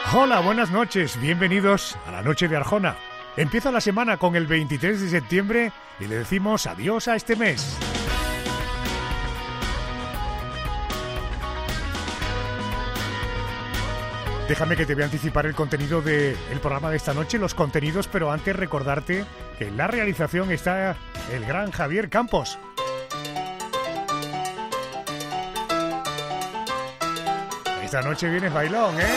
Hola, buenas noches, bienvenidos a la Noche de Arjona. Empieza la semana con el 23 de septiembre y le decimos adiós a este mes. Déjame que te voy a anticipar el contenido del programa de esta noche, los contenidos, pero antes recordarte que en la realización está el gran Javier Campos. Esta noche vienes bailón, ¿eh?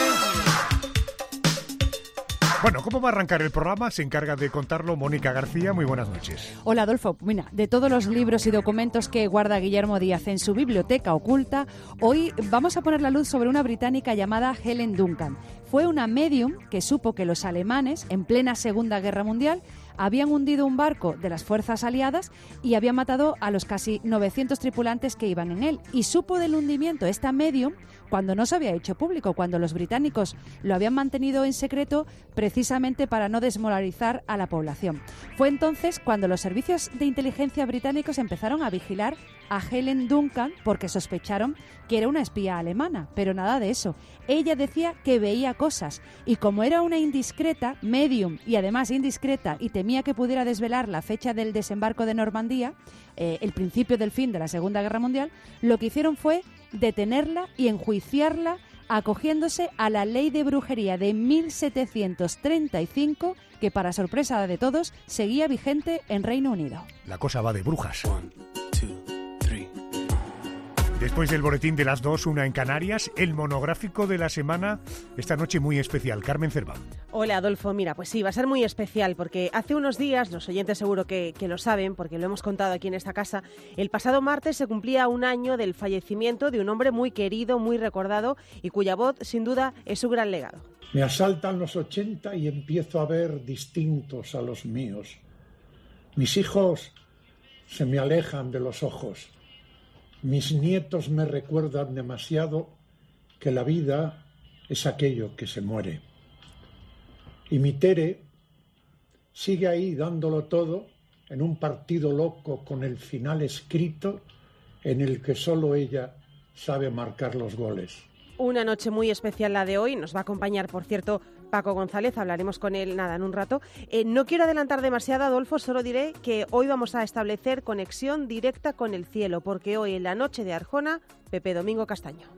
Bueno, ¿cómo va a arrancar el programa? Se encarga de contarlo Mónica García. Muy buenas noches. Hola, Adolfo. Mira, de todos los libros y documentos que guarda Guillermo Díaz en su biblioteca oculta, hoy vamos a poner la luz sobre una británica llamada Helen Duncan. Fue una medium que supo que los alemanes, en plena Segunda Guerra Mundial, habían hundido un barco de las fuerzas aliadas y habían matado a los casi 900 tripulantes que iban en él. Y supo del hundimiento esta medium cuando no se había hecho público, cuando los británicos lo habían mantenido en secreto precisamente para no desmoralizar a la población. Fue entonces cuando los servicios de inteligencia británicos empezaron a vigilar a Helen Duncan porque sospecharon que era una espía alemana, pero nada de eso. Ella decía que veía cosas y como era una indiscreta, medium y además indiscreta y temía que pudiera desvelar la fecha del desembarco de Normandía, el principio del fin de la Segunda Guerra Mundial, lo que hicieron fue detenerla y enjuiciarla acogiéndose a la ley de brujería de 1735 que, para sorpresa de todos, seguía vigente en Reino Unido. La cosa va de brujas. Después del boletín de las 2, una en Canarias, el monográfico de la semana, esta noche muy especial. Carmen Cerván. Hola, Adolfo. Mira, pues sí, va a ser muy especial porque hace unos días, los oyentes seguro que lo saben porque lo hemos contado aquí en esta casa, el pasado martes se cumplía un año del fallecimiento de un hombre muy querido, muy recordado y cuya voz, sin duda, es su gran legado. Me asaltan los 80 y empiezo a ver distintos a los míos. Mis hijos se me alejan de los ojos. Mis nietos me recuerdan demasiado que la vida es aquello que se muere. Y mi Tere sigue ahí dándolo todo en un partido loco con el final escrito en el que solo ella sabe marcar los goles. Una noche muy especial la de hoy. Nos va a acompañar, por cierto, Paco González. Hablaremos con él en un rato. No quiero adelantar demasiado, Adolfo, solo diré que hoy vamos a establecer conexión directa con el cielo, porque hoy en la noche de Arjona, Pepe Domingo Castaño.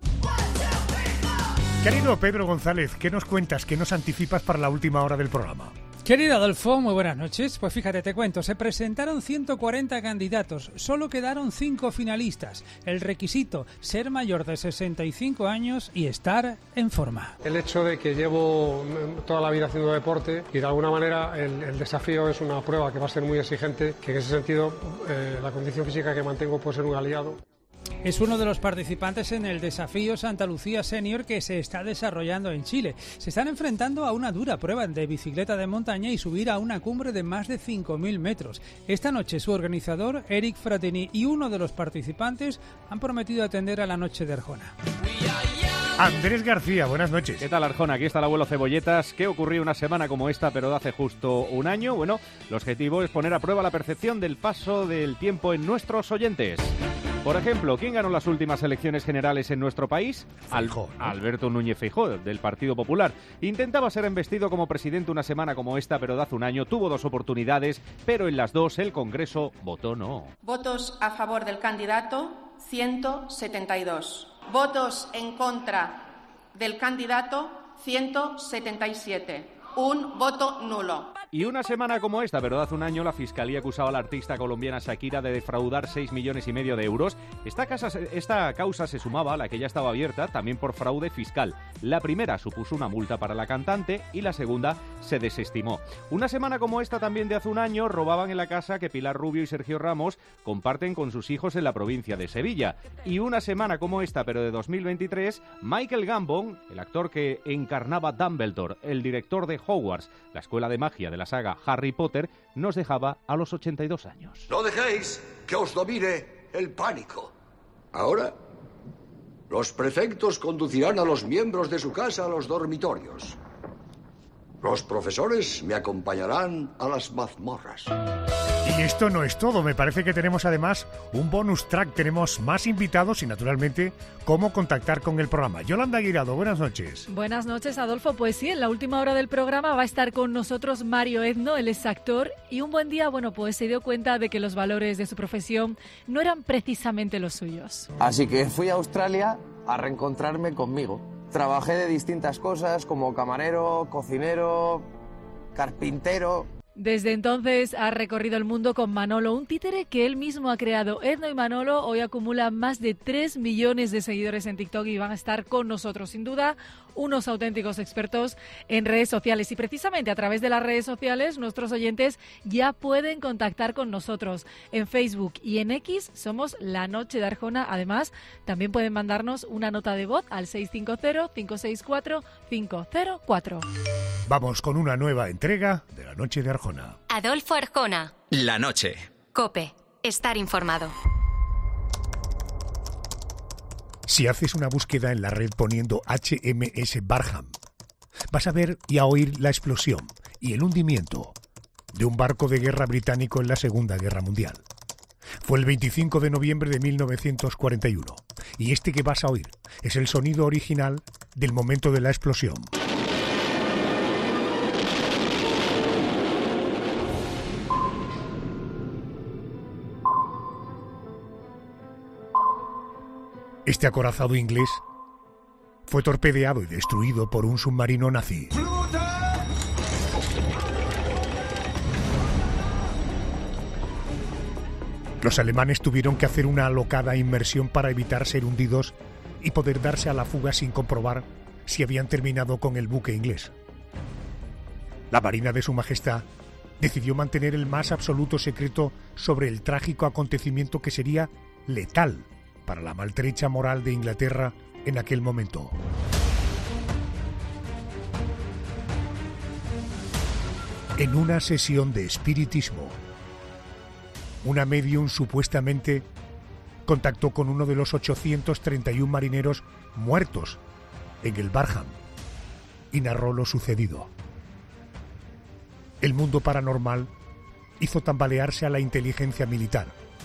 Querido Pedro González, ¿qué nos cuentas? ¿Qué nos anticipas para la última hora del programa? Querido Adolfo, muy buenas noches. Pues fíjate, te cuento, se presentaron 140 candidatos, solo quedaron 5 finalistas. El requisito, ser mayor de 65 años y estar en forma. El hecho de que llevo toda la vida haciendo deporte y de alguna manera el desafío es una prueba que va a ser muy exigente, que en ese sentido la condición física que mantengo puede ser un aliado. Es uno de los participantes en el desafío Santa Lucía Senior que se está desarrollando en Chile. Se están enfrentando a una dura prueba de bicicleta de montaña y subir a una cumbre de más de 5.000 metros. Esta noche su organizador, Eric Fratini, y uno de los participantes han prometido atender a la noche de Arjona. Andrés García, buenas noches. ¿Qué tal, Arjona? Aquí está el abuelo Cebolletas. ¿Qué ocurrió una semana como esta, pero de hace justo un año? Bueno, el objetivo es poner a prueba la percepción del paso del tiempo en nuestros oyentes. Por ejemplo, ¿quién ganó las últimas elecciones generales en nuestro país? Feijóo, ¿no? Alberto Núñez Feijóo, del Partido Popular. Intentaba ser embestido como presidente una semana como esta, pero de hace un año tuvo 2 oportunidades, pero en las 2 el Congreso votó no. Votos a favor del candidato, 172. Votos en contra del candidato, 177. Un voto nulo. Y una semana como esta, pero de hace un año, la Fiscalía acusaba a la artista colombiana Shakira de defraudar 6,5 millones de euros. Esta causa se sumaba a la que ya estaba abierta, también por fraude fiscal. La primera supuso una multa para la cantante y la segunda se desestimó. Una semana como esta, también de hace un año, robaban en la casa que Pilar Rubio y Sergio Ramos comparten con sus hijos en la provincia de Sevilla. Y una semana como esta, pero de 2023, Michael Gambon, el actor que encarnaba Dumbledore, el director de Hogwarts, la escuela de magia de la saga Harry Potter, nos dejaba a los 82 años. No dejéis que os domine el pánico. Ahora, los prefectos conducirán a los miembros de su casa a los dormitorios. Los profesores me acompañarán a las mazmorras. Y esto no es todo, me parece que tenemos además un bonus track, tenemos más invitados y naturalmente cómo contactar con el programa. Yolanda Guirado, buenas noches. Buenas noches, Adolfo. Pues sí, en la última hora del programa va a estar con nosotros Mario Ezno, él es actor, y un buen día, bueno, pues se dio cuenta de que los valores de su profesión no eran precisamente los suyos. Así que fui a Australia a reencontrarme conmigo. Trabajé de distintas cosas como camarero, cocinero, carpintero. Desde entonces ha recorrido el mundo con Manolo, un títere que él mismo ha creado. Ezno y Manolo hoy acumulan más de 3 millones de seguidores en TikTok y van a estar con nosotros. Sin duda, unos auténticos expertos en redes sociales. Y precisamente a través de las redes sociales, nuestros oyentes ya pueden contactar con nosotros. En Facebook y en X somos La Noche de Arjona. Además, también pueden mandarnos una nota de voz al 650-564-504. Vamos con una nueva entrega de La Noche de Arjona. Adolfo Arjona. La noche. COPE. Estar informado. Si haces una búsqueda en la red poniendo HMS Barham, vas a ver y a oír la explosión y el hundimiento de un barco de guerra británico en la Segunda Guerra Mundial. Fue el 25 de noviembre de 1941 y este que vas a oír es el sonido original del momento de la explosión. Este acorazado inglés fue torpedeado y destruido por un submarino nazi. Los alemanes tuvieron que hacer una alocada inmersión para evitar ser hundidos y poder darse a la fuga sin comprobar si habían terminado con el buque inglés. La Marina de Su Majestad decidió mantener el más absoluto secreto sobre el trágico acontecimiento que sería letal para la maltrecha moral de Inglaterra en aquel momento. En una sesión de espiritismo, una médium supuestamente contactó con uno de los 831 marineros muertos en el Barham y narró lo sucedido. El mundo paranormal hizo tambalearse a la inteligencia militar.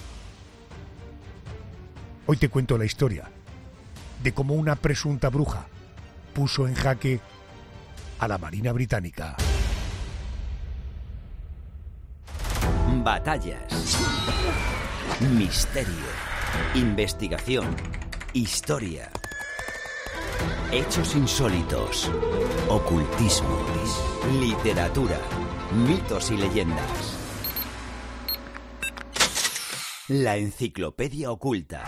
Hoy te cuento la historia de cómo una presunta bruja puso en jaque a la Marina Británica. Batallas, misterio, investigación, historia, hechos insólitos, ocultismo, literatura, mitos y leyendas. La enciclopedia oculta.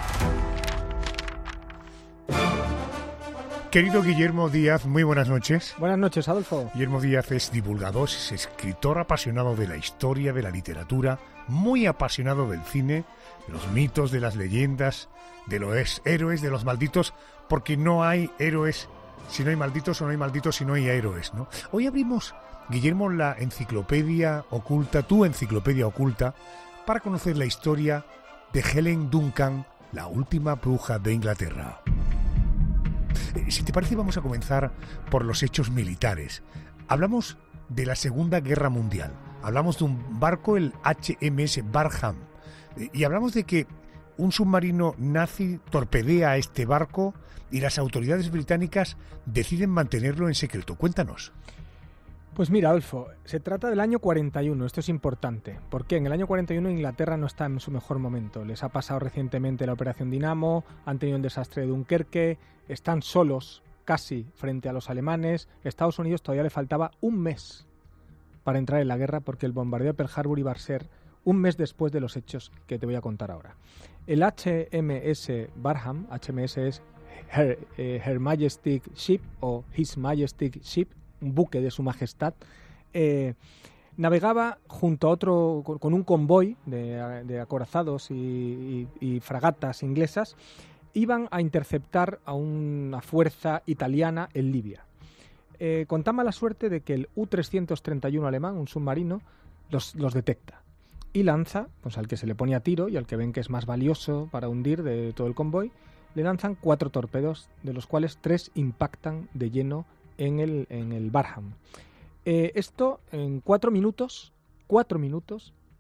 Querido Guillermo Díaz, muy buenas noches. Buenas noches, Adolfo. Guillermo Díaz es divulgador, es escritor apasionado de la historia, de la literatura, muy apasionado del cine, de los mitos, de las leyendas, de los héroes, de los malditos, porque no hay héroes si no hay malditos o no hay malditos si no hay héroes, ¿no? Hoy abrimos, Guillermo, la enciclopedia oculta, tu enciclopedia oculta, para conocer la historia de Helen Duncan, la última bruja de Inglaterra. Si te parece, vamos a comenzar por los hechos militares. Hablamos de la Segunda Guerra Mundial. Hablamos de un barco, el HMS Barham. Y hablamos de que un submarino nazi torpedea a este barco y las autoridades británicas deciden mantenerlo en secreto. Cuéntanos. Pues mira, Adolfo, se trata del año 41, esto es importante, porque en el año 41 Inglaterra no está en su mejor momento. Les ha pasado recientemente la Operación Dinamo, han tenido un desastre de Dunkerque, están solos casi frente a los alemanes. Estados Unidos todavía le faltaba un mes para entrar en la guerra porque el bombardeo de Pearl Harbor iba a ser un mes después de los hechos que te voy a contar ahora. El HMS Barham, HMS es Her Majesty's Ship o His Majesty's Ship, un buque de su majestad, navegaba junto a otro, con un convoy de acorazados y fragatas inglesas, iban a interceptar a una fuerza italiana en Libia. Con tan mala suerte de que el U-331 alemán, un submarino, los detecta y lanza, pues al que se le pone a tiro y al que ven que es más valioso para hundir de todo el convoy, le lanzan 4 torpedos, de los cuales 3 impactan de lleno en el Barham. Esto en 4 minutos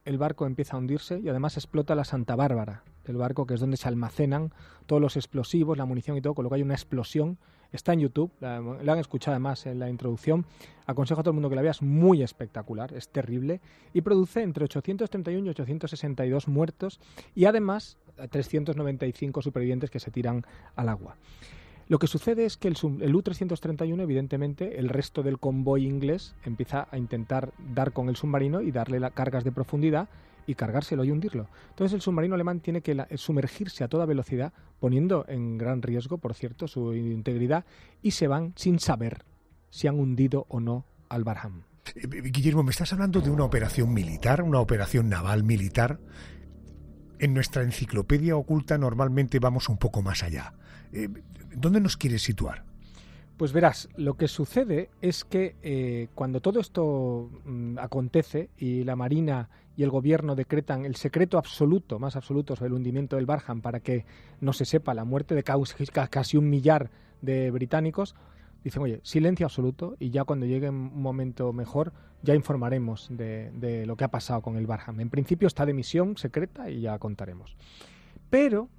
el barco empieza a hundirse y además explota la Santa Bárbara del barco, que es donde se almacenan todos los explosivos, la munición y todo, con lo que hay una explosión. Está en YouTube, la han escuchado además en la introducción. Aconsejo a todo el mundo que la vea, es muy espectacular, es terrible y produce entre 831 y 862 muertos y además 395 supervivientes que se tiran al agua. Lo que sucede es que el U-331, evidentemente, el resto del convoy inglés empieza a intentar dar con el submarino y darle cargas de profundidad y cargárselo y hundirlo. Entonces el submarino alemán tiene que sumergirse a toda velocidad, poniendo en gran riesgo, por cierto, su integridad, y se van sin saber si han hundido o no al Barham. Guillermo, me estás hablando de una operación militar, una operación naval militar. En nuestra enciclopedia oculta normalmente vamos un poco más allá. ¿Dónde nos quieres situar? Pues verás, lo que sucede es que cuando todo esto acontece y la Marina y el gobierno decretan el secreto absoluto, más absoluto, sobre el hundimiento del Barham para que no se sepa la muerte de casi 1 millar de británicos, dicen, oye, silencio absoluto y ya cuando llegue un momento mejor ya informaremos de lo que ha pasado con el Barham. En principio está de misión secreta y ya contaremos. Pero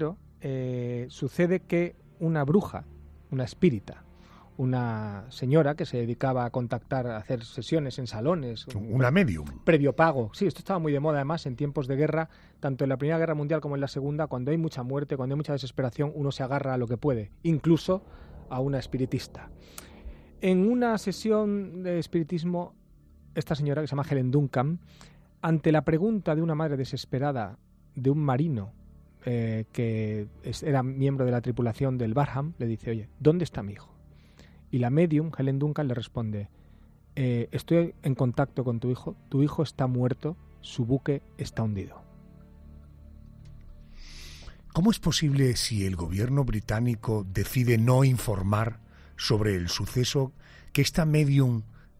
sucede que una bruja, una espírita, una señora que se dedicaba a contactar, a hacer sesiones en salones. Una medium. Previo pago. Sí, esto estaba muy de moda además en tiempos de guerra, tanto en la Primera Guerra Mundial como en la Segunda, cuando hay mucha muerte, cuando hay mucha desesperación, uno se agarra a lo que puede, incluso a una espiritista. En una sesión de espiritismo, esta señora, que se llama Helen Duncan, ante la pregunta de una madre desesperada de un marino que era miembro de la tripulación del Barham, le dice, oye, ¿dónde está mi hijo? Y la medium, Helen Duncan, le responde, estoy en contacto con tu hijo está muerto, su buque está hundido. ¿Cómo es posible, si el gobierno británico decide no informar sobre el suceso, que esta medium,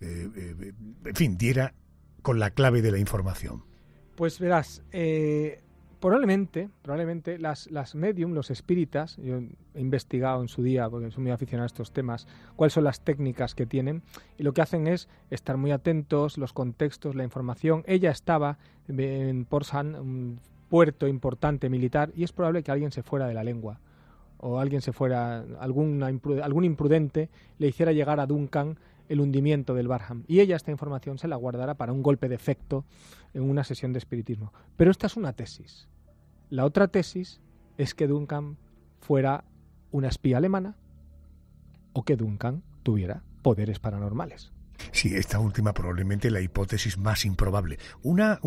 diera con la clave de la información? Pues verás, probablemente las medium, los espíritas, yo he investigado en su día, porque soy muy aficionado a estos temas, cuáles son las técnicas que tienen, y lo que hacen es estar muy atentos, los contextos, la información. Ella estaba en Port Said, un puerto importante militar, y es probable que alguien se fuera de la lengua, o alguien se fuera, algún imprudente le hiciera llegar a Duncan el hundimiento del Barham, y ella esta información se la guardara para un golpe de efecto en una sesión de espiritismo. Pero esta es una tesis. La otra tesis es que Duncan fuera una espía alemana o que Duncan tuviera poderes paranormales. Sí, esta última probablemente la hipótesis más improbable. Una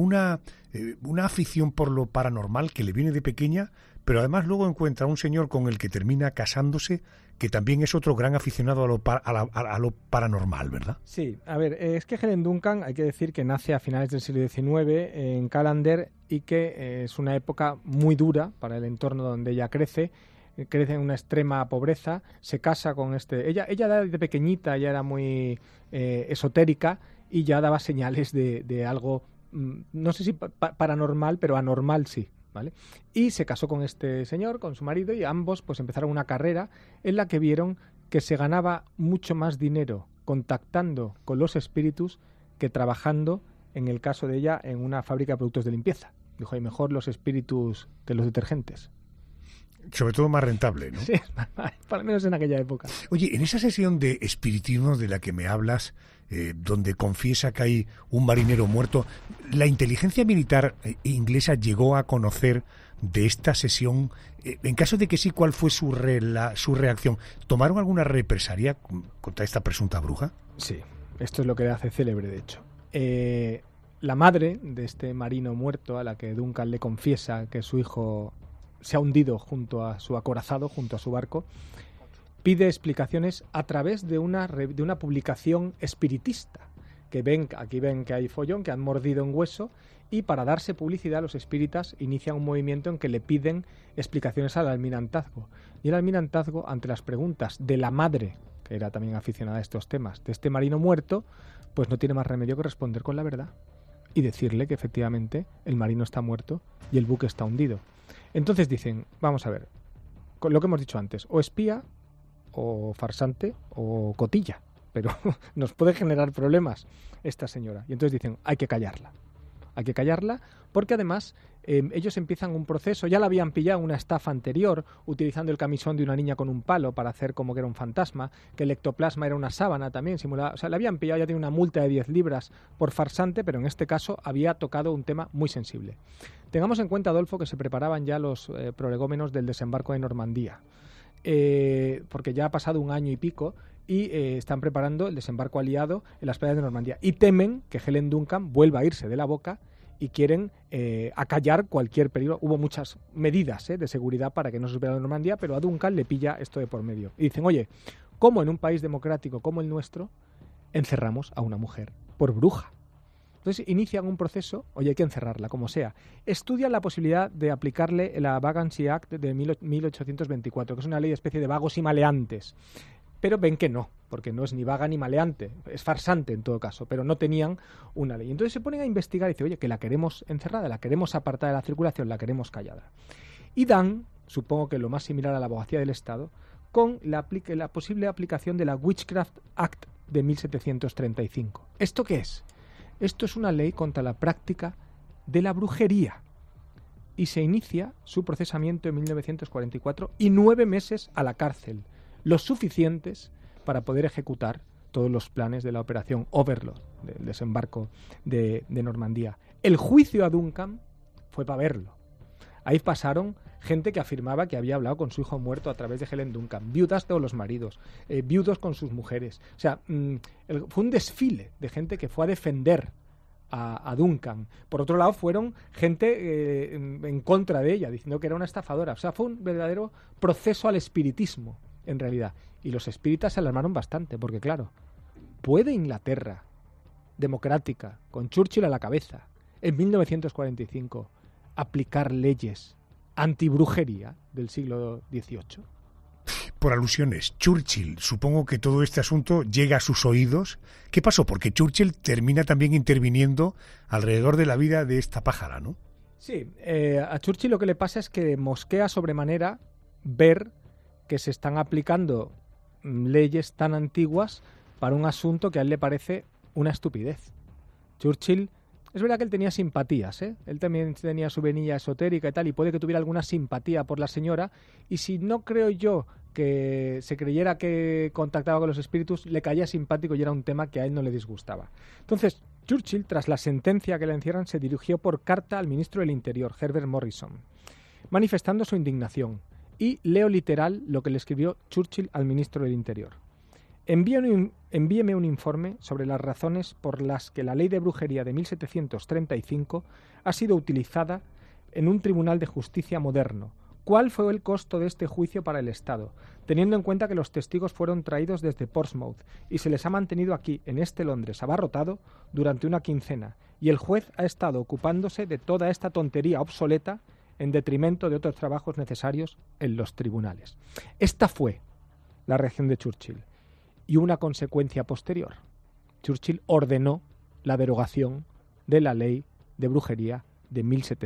afición por lo paranormal que le viene de pequeña, pero además luego encuentra a un señor con el que termina casándose, que también es otro gran aficionado a lo paranormal, ¿verdad? Sí, a ver, es que Helen Duncan, hay que decir que nace a finales del siglo XIX en Callander y que es una época muy dura para el entorno donde ella crece en una extrema pobreza, se casa con ella de pequeñita ya era muy esotérica y ya daba señales de algo, no sé si paranormal, pero anormal sí, ¿vale? Y se casó con este señor, con su marido, y ambos pues empezaron una carrera en la que vieron que se ganaba mucho más dinero contactando con los espíritus que trabajando, en el caso de ella, en una fábrica de productos de limpieza. Dijo, hay mejor los espíritus que los detergentes. Sobre todo más rentable, ¿no? Sí, para menos en aquella época. Oye, en esa sesión de espiritismo de la que me hablas, donde confiesa que hay un marinero muerto, ¿la inteligencia militar inglesa llegó a conocer de esta sesión? En caso de que sí, ¿cuál fue su reacción? ¿Tomaron alguna represalia contra esta presunta bruja? Sí, esto es lo que le hace célebre, de hecho. La madre de este marino muerto, a la que Duncan le confiesa que su hijo se ha hundido junto a su acorazado, junto a su barco, pide explicaciones a través de una publicación espiritista, aquí ven que hay follón, que han mordido en hueso, y para darse publicidad los espíritas inician un movimiento en que le piden explicaciones al almirantazgo. Y el almirantazgo, ante las preguntas de la madre, que era también aficionada a estos temas, de este marino muerto, pues no tiene más remedio que responder con la verdad y decirle que efectivamente el marino está muerto y el buque está hundido. Entonces dicen, vamos a ver, lo que hemos dicho antes, o espía, o farsante, o cotilla, pero nos puede generar problemas esta señora. Y entonces dicen, hay que callarla, hay que callarla, porque además ellos empiezan un proceso, ya la habían pillado en una estafa anterior, utilizando el camisón de una niña con un palo para hacer como que era un fantasma, que el ectoplasma era una sábana también simulada, o sea, la habían pillado, ya tiene una multa de 10 libras por farsante, pero en este caso había tocado un tema muy sensible. Tengamos en cuenta, Adolfo, que se preparaban ya los prolegómenos del desembarco de Normandía, porque ya ha pasado un año y pico, y están preparando el desembarco aliado en las playas de Normandía, y temen que Helen Duncan vuelva a irse de la boca y quieren acallar cualquier peligro. Hubo muchas medidas de seguridad para que no se supiera de Normandía, pero a Duncan le pilla esto de por medio. Y dicen, oye, ¿cómo en un país democrático como el nuestro encerramos a una mujer por bruja? Entonces inician un proceso, oye, hay que encerrarla, como sea. Estudian la posibilidad de aplicarle la Vagancy Act de 1824, que es una ley de especie de vagos y maleantes. Pero ven que no, porque no es ni vaga ni maleante, es farsante en todo caso, pero no tenían una ley. Entonces se ponen a investigar y dicen, oye, que la queremos encerrada, la queremos apartada de la circulación, la queremos callada. Y dan, supongo que lo más similar a la abogacía del Estado, con la posible aplicación de la Witchcraft Act de 1735. ¿Esto qué es? Esto es una ley contra la práctica de la brujería. Y se inicia su procesamiento en 1944 y 9 meses a la cárcel, los suficientes para poder ejecutar todos los planes de la operación Overlord, del desembarco de Normandía. El juicio a Duncan fue para verlo. Ahí pasaron gente que afirmaba que había hablado con su hijo muerto a través de Helen Duncan, viudas de los maridos, viudos con sus mujeres. O sea, fue un desfile de gente que fue a defender a Duncan. Por otro lado, fueron gente en contra de ella, diciendo que era una estafadora. O sea, fue un verdadero proceso al espiritismo, en realidad. Y los espíritas se alarmaron bastante, porque claro, ¿puede Inglaterra democrática, con Churchill a la cabeza, en 1945, aplicar leyes antibrujería del siglo XVIII? Por alusiones, Churchill, supongo que todo este asunto llega a sus oídos. ¿Qué pasó? Porque Churchill termina también interviniendo alrededor de la vida de esta pájara, ¿no? Sí, a Churchill lo que le pasa es que mosquea sobremanera ver que se están aplicando leyes tan antiguas para un asunto que a él le parece una estupidez. Churchill, es verdad que él tenía simpatías, él también tenía su venilla esotérica y tal, y puede que tuviera alguna simpatía por la señora, y si no creo yo que se creyera que contactaba con los espíritus, le caía simpático y era un tema que a él no le disgustaba. Entonces, Churchill, tras la sentencia que le encierran, se dirigió por carta al ministro del Interior, Herbert Morrison, manifestando su indignación. Y leo literal lo que le escribió Churchill al ministro del Interior. Envíeme un informe sobre las razones por las que la ley de brujería de 1735 ha sido utilizada en un tribunal de justicia moderno. ¿Cuál fue el costo de este juicio para el Estado? Teniendo en cuenta que los testigos fueron traídos desde Portsmouth y se les ha mantenido aquí, en este Londres abarrotado, durante una quincena, y el juez ha estado ocupándose de toda esta tontería obsoleta en detrimento de otros trabajos necesarios en los tribunales. Esta fue la reacción de Churchill. Y una consecuencia posterior. Churchill ordenó la derogación de la ley de brujería de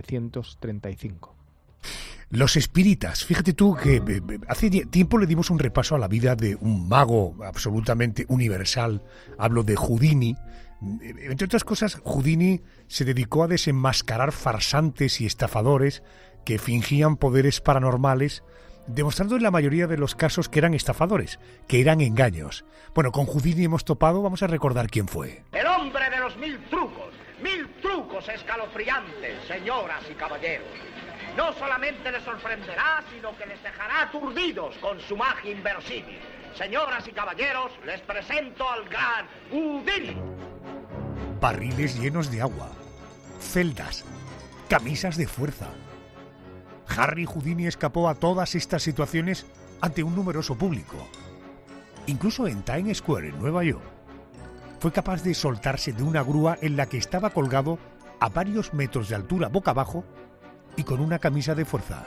1735. Los espíritas, fíjate tú que hace tiempo le dimos un repaso a la vida de un mago absolutamente universal. Hablo de Houdini. Entre otras cosas, Houdini se dedicó a desenmascarar farsantes y estafadores que fingían poderes paranormales, demostrando en la mayoría de los casos que eran estafadores, que eran engaños. Bueno, con Houdini hemos topado, vamos a recordar quién fue. El hombre de los 1000 trucos escalofriantes, señoras y caballeros. No solamente les sorprenderá, sino que les dejará aturdidos con su magia inverosímil. Señoras y caballeros, les presento al gran Houdini. Barriles llenos de agua, celdas, camisas de fuerza. Harry Houdini escapó a todas estas situaciones ante un numeroso público. Incluso en Times Square, en Nueva York, fue capaz de soltarse de una grúa en la que estaba colgado a varios metros de altura boca abajo y con una camisa de fuerza.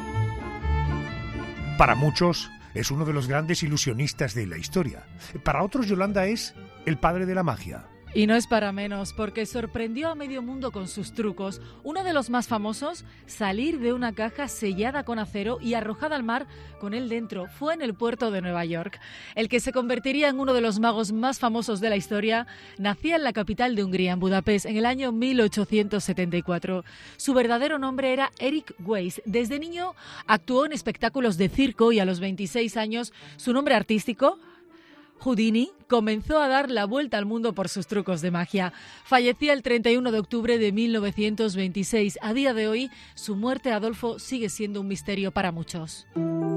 Para muchos es uno de los grandes ilusionistas de la historia. Para otros, Yolanda es el padre de la magia. Y no es para menos, porque sorprendió a medio mundo con sus trucos. Uno de los más famosos, salir de una caja sellada con acero y arrojada al mar con él dentro. Fue en el puerto de Nueva York. El que se convertiría en uno de los magos más famosos de la historia nacía en la capital de Hungría, en Budapest, en el año 1874. Su verdadero nombre era Eric Weiss. Desde niño actuó en espectáculos de circo y a los 26 años su nombre artístico, Houdini, comenzó a dar la vuelta al mundo por sus trucos de magia. Fallecía el 31 de octubre de 1926. A día de hoy, su muerte, Adolfo, sigue siendo un misterio para muchos.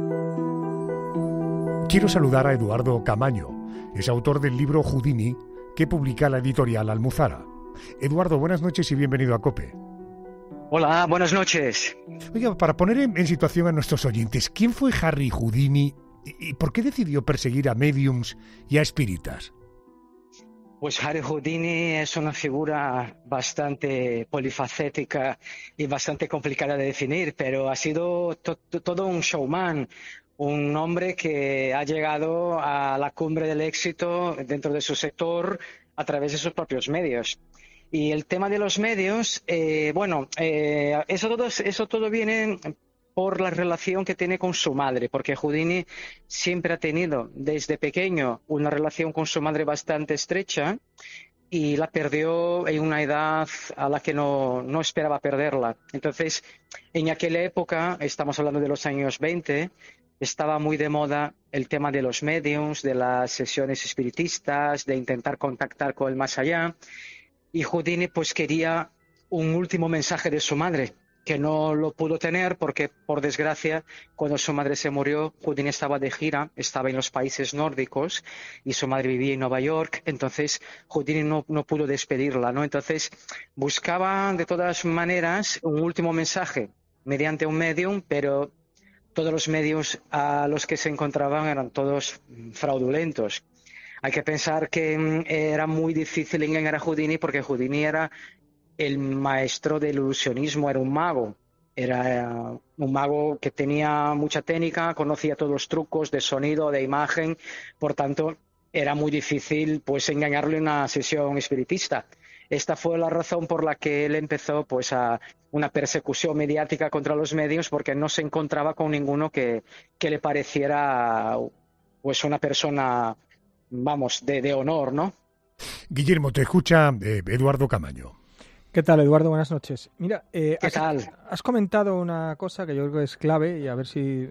Quiero saludar a Eduardo Camaño, es autor del libro Houdini, que publica la editorial Almuzara. Eduardo, buenas noches y bienvenido a COPE. Hola, buenas noches. Oiga, para poner en situación a nuestros oyentes, ¿quién fue Harry Houdini y por qué decidió perseguir a médiums y a espíritas? Pues Harry Houdini es una figura bastante polifacética y bastante complicada de definir, pero ha sido todo un showman, un hombre que ha llegado a la cumbre del éxito dentro de su sector a través de sus propios medios. Y el tema de los medios, eso todo viene por la relación que tiene con su madre, porque Houdini siempre ha tenido desde pequeño una relación con su madre bastante estrecha y la perdió en una edad a la que no esperaba perderla. Entonces, en aquella época, estamos hablando de los años 20, estaba muy de moda el tema de los mediums, de las sesiones espiritistas, de intentar contactar con el más allá. Y Houdini pues quería un último mensaje de su madre, que no lo pudo tener porque, por desgracia, cuando su madre se murió, Houdini estaba de gira, estaba en los países nórdicos y su madre vivía en Nueva York, entonces Houdini no pudo despedirla, ¿no? Entonces buscaba de todas maneras un último mensaje mediante un medium, pero todos los medios a los que se encontraban eran todos fraudulentos. Hay que pensar que era muy difícil engañar a Houdini porque Houdini era el maestro del ilusionismo, era un mago que tenía mucha técnica, conocía todos los trucos de sonido, de imagen, por tanto era muy difícil pues engañarlo en una sesión espiritista. Esta fue la razón por la que él empezó pues a una persecución mediática contra los medios, porque no se encontraba con ninguno que le pareciera pues una persona, vamos, de honor, ¿no? Guillermo, te escucha Eduardo Camaño. ¿Qué tal, Eduardo? Buenas noches. Mira, ¿Qué tal? Has comentado una cosa que yo creo que es clave y a ver si...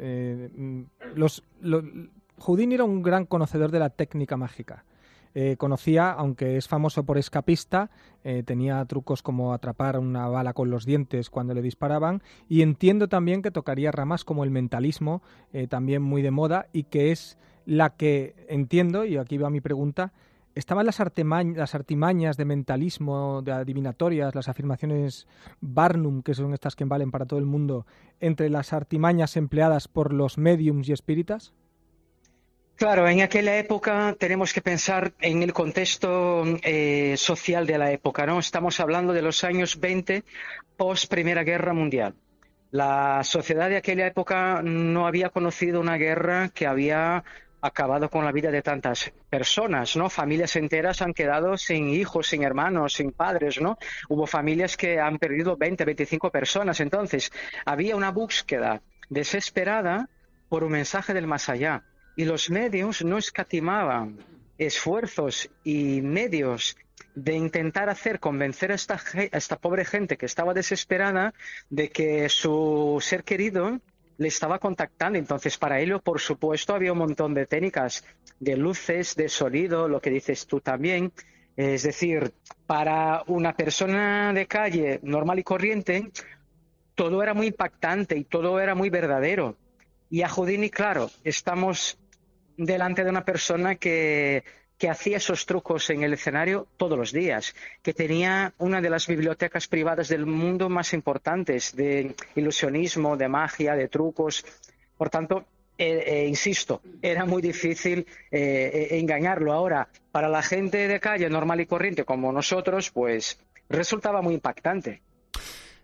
Houdini era un gran conocedor de la técnica mágica. Conocía, aunque es famoso por escapista, tenía trucos como atrapar una bala con los dientes cuando le disparaban, y entiendo también que tocaría ramas como el mentalismo, también muy de moda, y que es la que entiendo, y aquí va mi pregunta, ¿estaban las artimañas de mentalismo, de adivinatorias, las afirmaciones Barnum, que son estas que valen para todo el mundo, entre las artimañas empleadas por los médiums y espíritas? Claro, en aquella época tenemos que pensar en el contexto social de la época, ¿no? Estamos hablando de los años 20, post Primera Guerra Mundial. La sociedad de aquella época no había conocido una guerra que había acabado con la vida de tantas personas, ¿no? Familias enteras han quedado sin hijos, sin hermanos, sin padres, ¿no? Hubo familias que han perdido 20, 25 personas. Entonces, había una búsqueda desesperada por un mensaje del más allá. Y los medios no escatimaban esfuerzos y medios de intentar convencer a esta pobre gente que estaba desesperada de que su ser querido le estaba contactando. Entonces, para ello, por supuesto, había un montón de técnicas, de luces, de sonido, lo que dices tú también. Es decir, para una persona de calle normal y corriente, todo era muy impactante y todo era muy verdadero. Y a Houdini, claro, estamos delante de una persona que hacía esos trucos en el escenario todos los días, que tenía una de las bibliotecas privadas del mundo más importantes de ilusionismo, de magia, de trucos. Por tanto, insisto, era muy difícil engañarlo. Ahora, para la gente de calle normal y corriente como nosotros, pues resultaba muy impactante.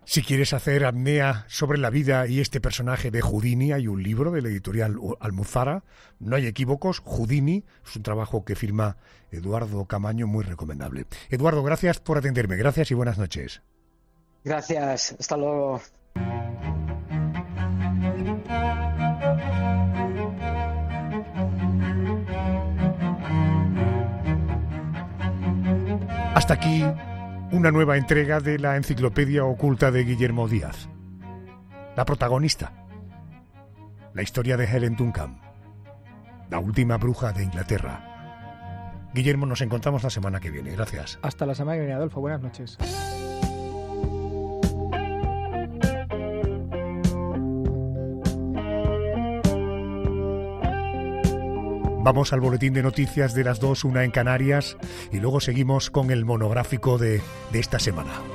Si quieres hacer apnea sobre la vida y este personaje de Houdini, hay un libro de la editorial Almuzara, no hay equívocos, Houdini, es un trabajo que firma Eduardo Camaño, muy recomendable. Eduardo, gracias por atenderme, gracias y buenas noches. Gracias, hasta luego. Hasta aquí una nueva entrega de la Enciclopedia Oculta de Guillermo Díaz. La protagonista, la historia de Helen Duncan, la última bruja de Inglaterra. Guillermo, nos encontramos la semana que viene. Gracias. Hasta la semana que viene, Adolfo. Buenas noches. Vamos al boletín de noticias de las 2, 1 en Canarias, y luego seguimos con el monográfico de esta semana.